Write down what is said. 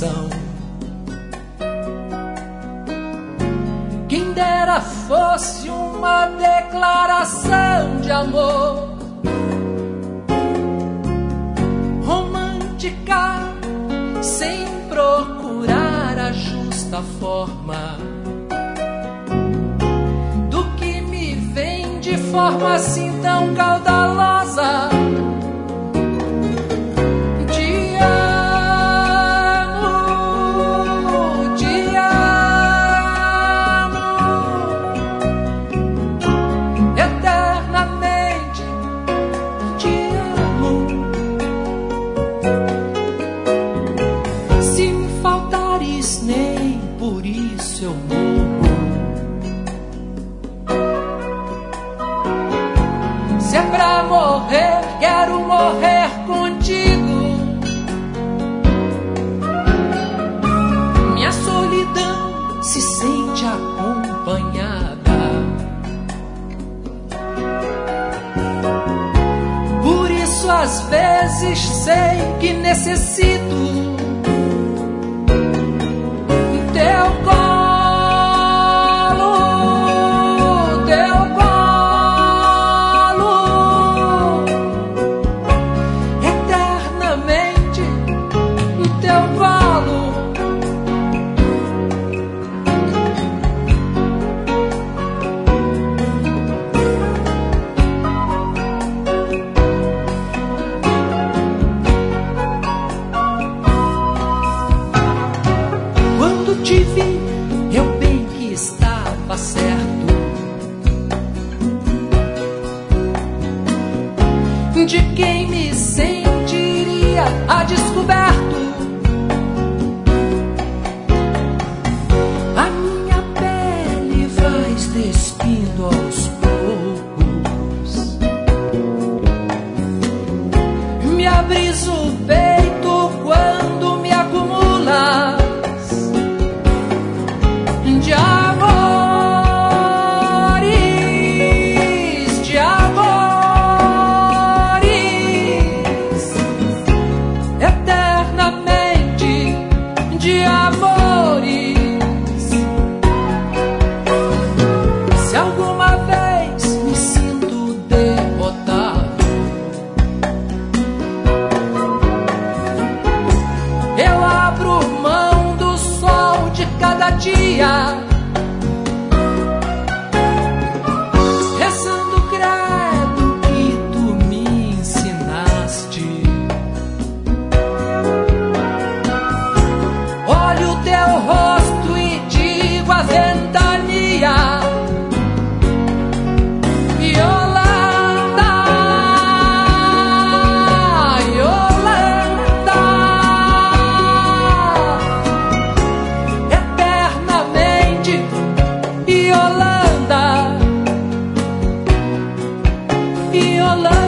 coração. Quem dera fosse uma declaração de amor romântica, sem procurar a justa forma do que me vem de forma assim tão caudalosa. Por isso eu morro. Se é pra morrer, quero morrer contigo. Minha solidão se sente acompanhada. Por isso às vezes sei que necessito teu colo, eternamente teu colo. Quando te vi, eu bem que estava certo de quem me sentiria a descoberto. A minha pele vai despindo aos poucos, me abris o peito quando me acumulas de amores, de amores, eternamente de amores. Se alguma vez me sinto derrotado, eu abro mão do sol de cada dia, rezando credo que tu me ensinaste. Olho teu rosto e digo a ventania: Yolanda, Yolanda, eternamente Yolanda, Yolanda.